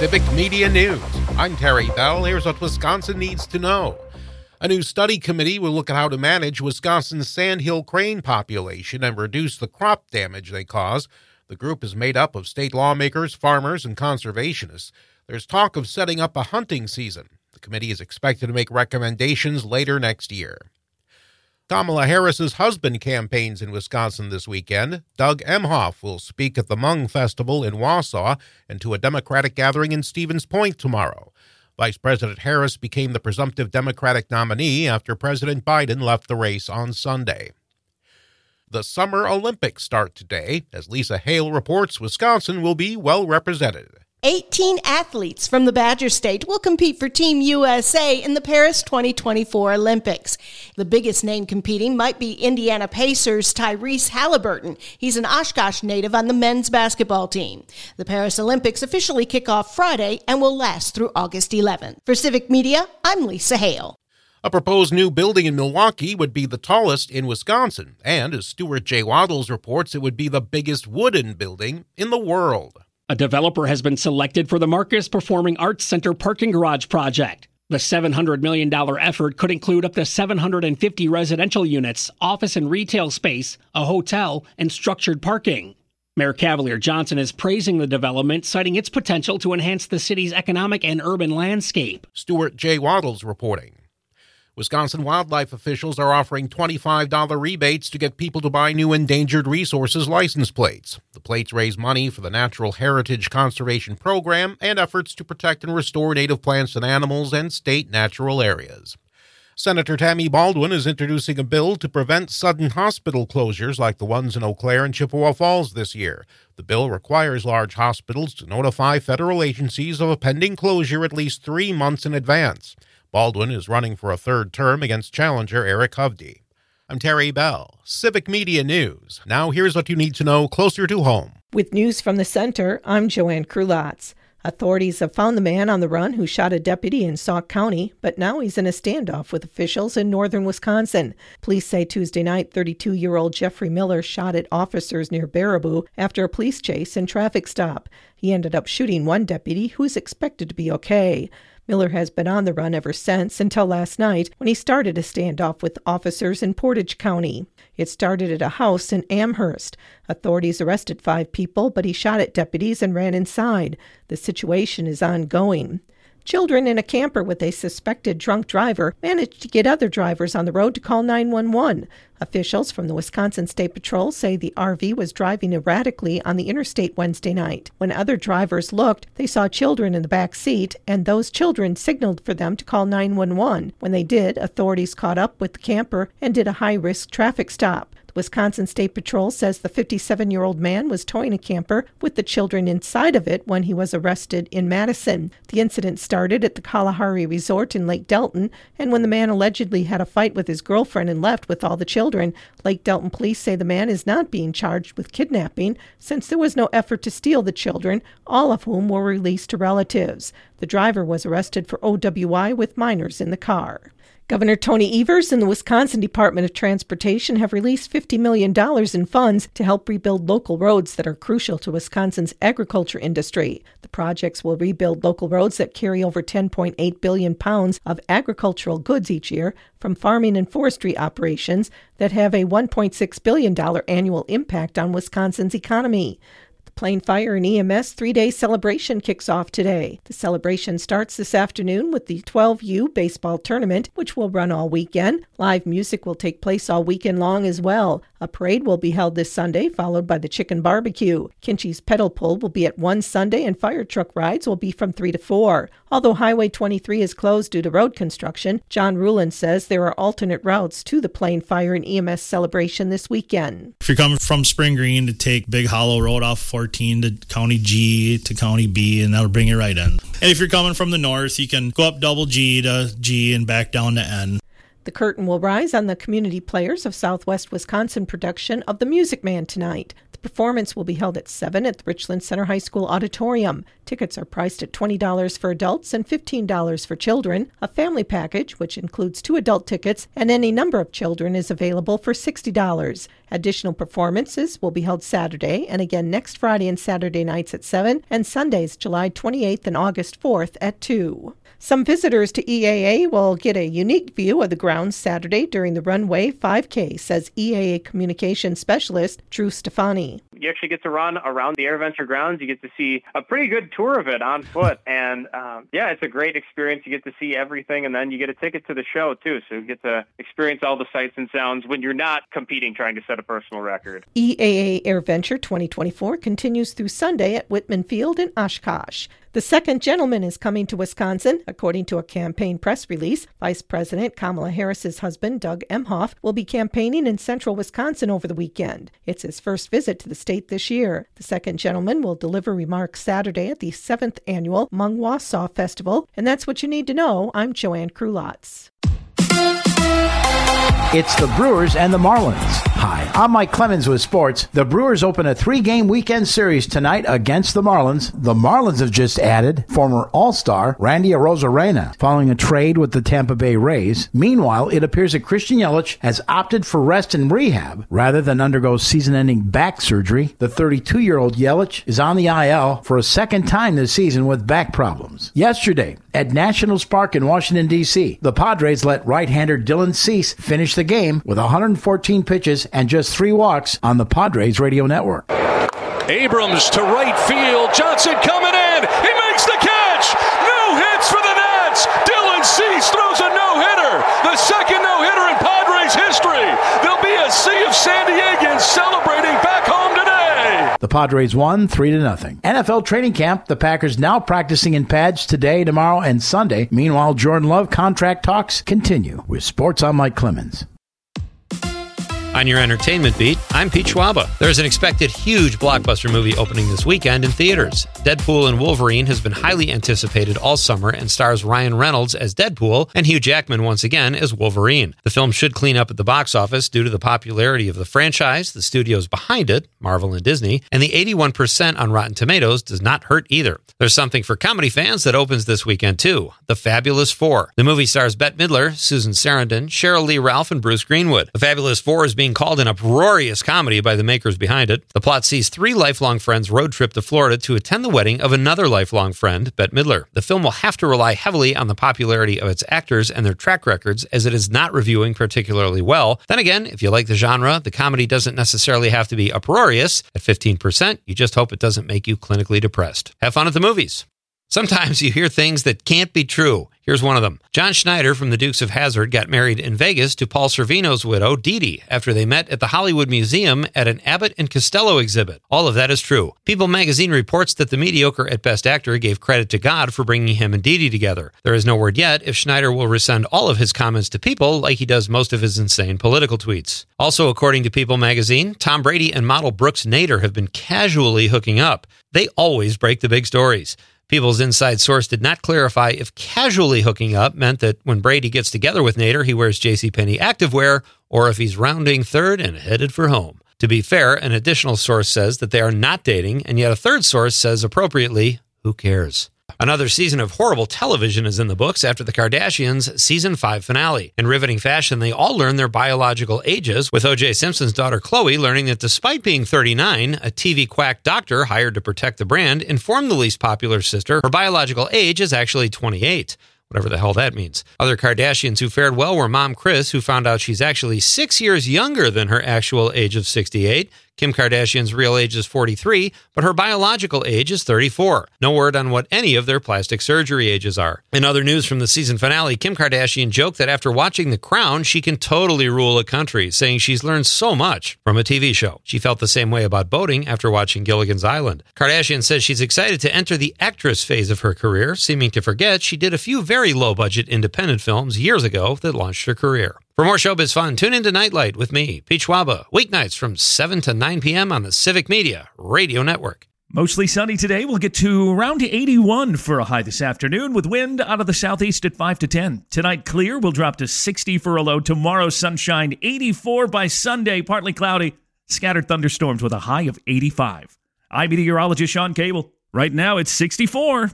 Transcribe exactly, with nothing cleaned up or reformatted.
Civic Media News. I'm Terry Bell. Here's what Wisconsin needs to know. A new study committee will look at how to manage Wisconsin's sandhill crane population and reduce the crop damage they cause. The group is made up of state lawmakers, farmers, and conservationists. There's talk of setting up a hunting season. The committee is expected to make recommendations later next year. Kamala Harris's husband campaigns in Wisconsin this weekend. Doug Emhoff will speak at the Hmong Festival in Wausau and to a Democratic gathering in Stevens Point tomorrow. Vice President Harris became the presumptive Democratic nominee after President Biden left the race on Sunday. The Summer Olympics start today. As Lisa Hale reports, Wisconsin will be well represented. eighteen athletes from the Badger State will compete for Team U S A in the Paris twenty twenty-four Olympics. The biggest name competing might be Indiana Pacers' Tyrese Halliburton. He's an Oshkosh native on the men's basketball team. The Paris Olympics officially kick off Friday and will last through August eleventh. For Civic Media, I'm Lisa Hale. A proposed new building in Milwaukee would be the tallest in Wisconsin, and as Stuart J. Waddles reports, it would be the biggest wooden building in the world. A developer has been selected for the Marcus Performing Arts Center parking garage project. The seven hundred million dollars effort could include up to seven hundred fifty residential units, office and retail space, a hotel, and structured parking. Mayor Cavalier Johnson is praising the development, citing its potential to enhance the city's economic and urban landscape. Stuart J. Waddles reporting. Wisconsin wildlife officials are offering twenty-five dollars rebates to get people to buy new endangered resources license plates. The plates raise money for the Natural Heritage Conservation Program and efforts to protect and restore native plants and animals and state natural areas. Senator Tammy Baldwin is introducing a bill to prevent sudden hospital closures like the ones in Eau Claire and Chippewa Falls this year. The bill requires large hospitals to notify federal agencies of a pending closure at least three months in advance. Baldwin is running for a third term against challenger Eric Hovde. I'm Terry Bell, Civic Media News. Now here's what you need to know closer to home. With news from the center, I'm Joanne Krulotz. Authorities have found the man on the run who shot a deputy in Sauk County, but now he's in a standoff with officials in northern Wisconsin. Police say Tuesday night, thirty-two-year-old Jeffrey Miller shot at officers near Baraboo after a police chase and traffic stop. He ended up shooting one deputy who is expected to be okay. Miller has been on the run ever since, until last night when he started a standoff with officers in Portage County. It started at a house in Amherst. Authorities arrested five people, but he shot at deputies and ran inside. The situation is ongoing. Children in a camper with a suspected drunk driver managed to get other drivers on the road to call nine one one. Officials from the Wisconsin State Patrol say the R V was driving erratically on the interstate Wednesday night. When other drivers looked, they saw children in the back seat, and those children signaled for them to call nine one one. When they did, authorities caught up with the camper and did a high-risk traffic stop. Wisconsin State Patrol says the fifty-seven-year-old man was towing a camper with the children inside of it when he was arrested in Madison. The incident started at the Kalahari Resort in Lake Delton, and when the man allegedly had a fight with his girlfriend and left with all the children, Lake Delton police say the man is not being charged with kidnapping since there was no effort to steal the children, all of whom were released to relatives. The driver was arrested for O W I with minors in the car. Governor Tony Evers and the Wisconsin Department of Transportation have released fifty million dollars in funds to help rebuild local roads that are crucial to Wisconsin's agriculture industry. The projects will rebuild local roads that carry over ten point eight billion pounds of agricultural goods each year from farming and forestry operations that have a one point six billion dollars annual impact on Wisconsin's economy. Plain Fire and E M S three-day celebration kicks off today. The celebration starts this afternoon with the twelve U baseball tournament, which will run all weekend. Live music will take place all weekend long as well. A parade will be held this Sunday, followed by the chicken barbecue. Kinchie's pedal pull will be at one Sunday, and fire truck rides will be from three to four. Although Highway twenty-three is closed due to road construction, John Rulin says there are alternate routes to the Plain Fire and E M S celebration this weekend. If you're coming from Spring Green to take Big Hollow Road off fourteen to County G to County B, and that'll bring you right in. And if you're coming from the north, you can go up double G to G and back down to N. The curtain will rise on the Community Players of Southwest Wisconsin production of The Music Man tonight. The performance will be held at seven at the Richland Center High School Auditorium. Tickets are priced at twenty dollars for adults and fifteen dollars for children. A family package, which includes two adult tickets and any number of children, is available for sixty dollars. Additional performances will be held Saturday and again next Friday and Saturday nights at seven and Sundays July twenty-eighth and August fourth at two. Some visitors to E A A will get a unique view of the grounds Saturday during the Runway five K, says E A A Communications Specialist Drew Stefani. You actually get to run around the AirVenture grounds. You get to see a pretty good tour of it on foot. And um, yeah, it's a great experience. You get to see everything, and then you get a ticket to the show, too. So you get to experience all the sights and sounds when you're not competing, trying to set a personal record. E A A AirVenture twenty twenty-four continues through Sunday at Whitman Field in Oshkosh. The second gentleman is coming to Wisconsin. According to a campaign press release, Vice President Kamala Harris's husband, Doug Emhoff, will be campaigning in central Wisconsin over the weekend. It's his first visit to the state this year. The second gentleman will deliver remarks Saturday at the seventh Annual Hmong Wausau Festival. And that's what you need to know. I'm Joanne Krulotz. It's the Brewers and the Marlins. Hi, I'm Mike Clemens with sports. The Brewers open a three-game weekend series tonight against the Marlins. The Marlins have just added former All-Star Randy Arozarena following a trade with the Tampa Bay Rays. Meanwhile, it appears that Christian Yelich has opted for rest and rehab rather than undergo season-ending back surgery. The thirty-two-year-old Yelich is on the I L for a second time this season with back problems. Yesterday, at Nationals Park in Washington, D C, the Padres let right-hander Dylan Cease finish the game with one hundred fourteen pitches and just three walks on the Padres radio network. Abrams to right field. Johnson coming in. He makes the catch. No hits for the Nats. Dylan Cease throws a no-hitter. The second no-hitter in Padres history. There'll be a sea of San Diegans celebrating back home today. The Padres won three to nothing. N F L training camp. The Packers now practicing in pads today, tomorrow, and Sunday. Meanwhile, Jordan Love contract talks continue. With Sports, I'm Mike Clemens. On your entertainment beat, I'm Pete Schwaba. There's an expected huge blockbuster movie opening this weekend in theaters. Deadpool and Wolverine has been highly anticipated all summer and stars Ryan Reynolds as Deadpool and Hugh Jackman once again as Wolverine. The film should clean up at the box office due to the popularity of the franchise, the studios behind it, Marvel and Disney, and the eighty-one percent on Rotten Tomatoes does not hurt either. There's something for comedy fans that opens this weekend too, The Fabulous Four. The movie stars Bette Midler, Susan Sarandon, Cheryl Lee Ralph, and Bruce Greenwood. The Fabulous Four is being being called an uproarious comedy by the makers behind it. The plot sees three lifelong friends road trip to Florida to attend the wedding of another lifelong friend, Bette Midler. The film will have to rely heavily on the popularity of its actors and their track records, as it is not reviewing particularly well. Then again, if you like the genre, the comedy doesn't necessarily have to be uproarious. At fifteen percent, you just hope it doesn't make you clinically depressed. Have fun at the movies. Sometimes you hear things that can't be true. Here's one of them. John Schneider from the Dukes of Hazzard got married in Vegas to Paul Sorvino's widow, Dee Dee, after they met at the Hollywood Museum at an Abbott and Costello exhibit. All of that is true. People magazine reports that the mediocre at best actor gave credit to God for bringing him and Dee Dee together. There is no word yet if Schneider will resend all of his comments to People like he does most of his insane political tweets. Also, according to People magazine, Tom Brady and model Brooks Nader have been casually hooking up. They always break the big stories. People's inside source did not clarify if casually hooking up meant that when Brady gets together with Nader, he wears JCPenney activewear, or if he's rounding third and headed for home. To be fair, an additional source says that they are not dating, and yet a third source says appropriately, who cares? Another season of horrible television is in the books after the Kardashians' season five finale. In riveting fashion, they all learn their biological ages, with O J Simpson's daughter Khloe learning that despite being thirty-nine, a T V quack doctor hired to protect the brand informed the least popular sister her biological age is actually twenty-eight. Whatever the hell that means. Other Kardashians who fared well were Mom Kris, who found out she's actually six years younger than her actual age of sixty-eight. Kim Kardashian's real age is forty-three, but her biological age is thirty-four. No word on what any of their plastic surgery ages are. In other news from the season finale, Kim Kardashian joked that after watching The Crown, she can totally rule a country, saying she's learned so much from a T V show. She felt the same way about boating after watching Gilligan's Island. Kardashian says she's excited to enter the actress phase of her career, seeming to forget she did a few very low-budget independent films years ago that launched her career. For more showbiz fun, tune into Nightlight with me, Pete Schwaba, weeknights from seven to nine p.m. on the Civic Media Radio Network. Mostly sunny today. We'll get to around eighty-one for a high this afternoon with wind out of the southeast at five to ten. Tonight, clear. We'll drop to sixty for a low. Tomorrow, sunshine, eighty-four by Sunday, partly cloudy. Scattered thunderstorms with a high of eighty-five. I'm meteorologist Sean Cable. Right now it's sixty-four.